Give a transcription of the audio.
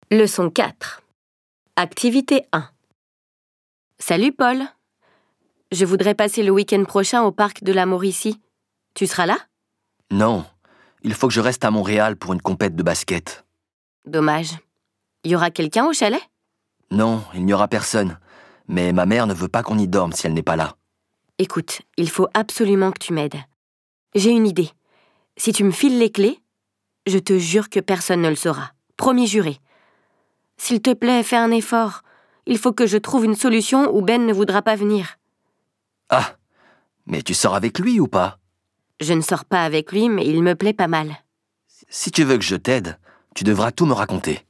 Leçon 4. Activité 1. Salut Paul. Je voudrais passer le week-end prochain au parc de la Mauricie. Tu seras là? Non, il faut que je reste à Montréal pour une compète de basket. Dommage. Y aura quelqu'un au chalet? Non, il n'y aura personne. Mais ma mère ne veut pas qu'on y dorme si elle n'est pas là. Écoute, il faut absolument que tu m'aides. J'ai une idée. Si tu me files les clés, je te jure que personne ne le saura. Promis juré. S'il te plaît, fais un effort. Il faut que je trouve une solution où Ben ne voudra pas venir. Ah, mais tu sors avec lui ou pas? Je ne sors pas avec lui, mais il me plaît pas mal. Si tu veux que je t'aide, tu devras tout me raconter.